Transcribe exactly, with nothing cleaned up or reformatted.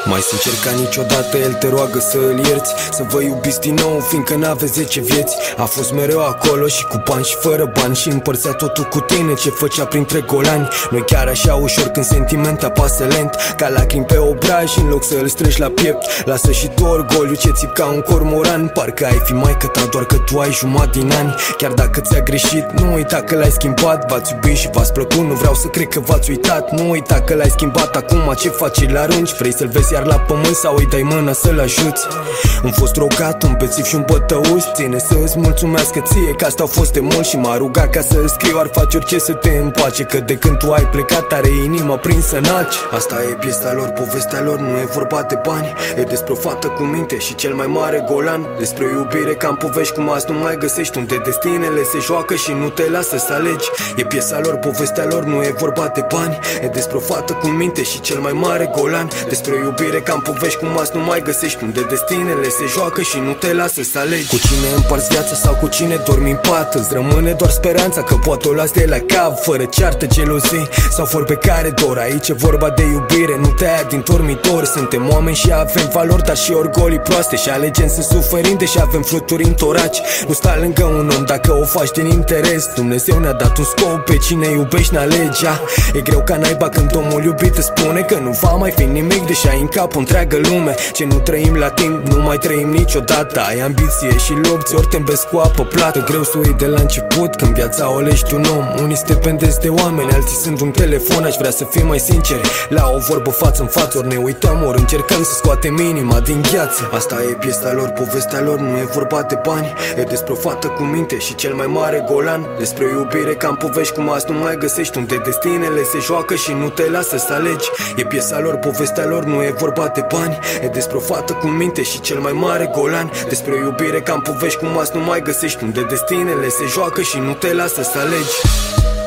Mai sincer ca niciodată el te roagă să îl ierți, să vă iubiți din nou, fiindcă n-aveți zece vieți. A fost mereu acolo și cu bani și fără bani, și împărțea totul cu tine ce făcea printre golani. Nu-i chiar așa ușor când sentiment apasă lent, ca lacrimi pe obraj în loc să îl strângi la piept. Lasă și tu orgoliu ce țip ca un cormoran, parcă ai fi maică ta doar că tu ai jumătate din ani. Chiar dacă ți-a greșit, nu uita că l-ai schimbat. V-ați iubit și v-ați plăcut, nu vreau să cred că v-ați uitat. Nu uita că l-ai schimbat, acum ce faci, îl arunci? Vrei să-l vezi iar la pământ sau îi dai mâna să-l ajuți? Am fost rogat, un bețiv și un bătăuș, ține să îți mulțumească ție că asta a fost de mult. Și m-a rugat ca să îți scriu, ar face orice să te împace, că de când tu ai plecat are inima prinsă în aci. Asta e piesa lor, povestea lor, nu e vorba de bani. E despre o fată cu minte și cel mai mare golan, despre o iubire ca în povești cum azi nu mai găsești, unde destinele se joacă și nu te lasă să alegi. E piesa lor, povestea lor, nu e vorba de bani. E despre o fată cu minte și cel mai mare golan, despre o iubire ca în povești cum azi nu mai găsești, unde destinele se joacă și nu te lasă să alegi. Cu cine împarți viața sau cu cine dormi în pat, îți rămâne doar speranța că poate o las de la cap, fără ceartă, gelozii sau vorbe care dor. Aici e vorba de iubire, nu te ia din dormitor. Suntem oameni și avem valori, dar și orgolii proaste, și alegem să suferim deși avem fluturi în toraci. Nu sta lângă un om dacă o faci din interes, Dumnezeu ne-a dat un scop, pe cine iubești n-alegea. E greu ca naiba când omul iubit îți spune că nu va mai fi nimic, deși ai în cap o întreagă lume. Ce nu trăim la timp, nu mai trăim niciodată. Ai ambiție și lupți, ori te îmbesc cu apă plată. Greu să uiți de la început când viața o lești un om. Unii sunt dependenți de oameni, alții sunt un telefon. Aș vrea să fim mai sinceri la o vorbă față în față, ori ne uităm, ori încercăm să scoatem inima din gheață. Asta e piesa lor, povestea lor, nu e vorba de bani. E despre o fată cu minte și cel mai mare golan, despre o iubire ca în povești cum azi nu mai găsești, unde destinele se joacă și nu te lasă să alegi. E piesa lor, povestea lor, nu e vorba de bani. E despre o fată cu minte și cel mai mare golan, despre o iubire ca în povești cum azi nu mai găsești, unde destinele se joacă și nu te lasă să alegi.